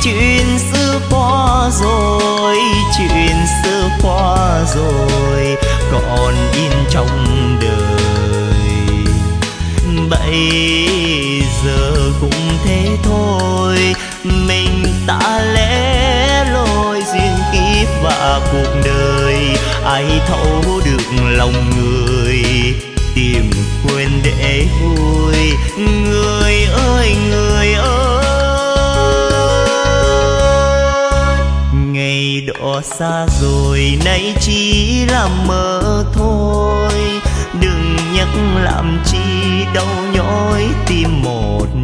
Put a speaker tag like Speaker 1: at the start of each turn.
Speaker 1: chuyện xưa qua rồi, chuyện xưa qua rồi còn in trong đời. Bây giờ cũng thế thôi, mình ta lẻ loi duyên kiếp và cuộc đời. Ai thấu được lòng người, tìm quên để vui. Người ơi người ơi, ngày đó xa rồi nay chỉ là mơ thôi. Đừng nhắc làm chi đau nhói tim một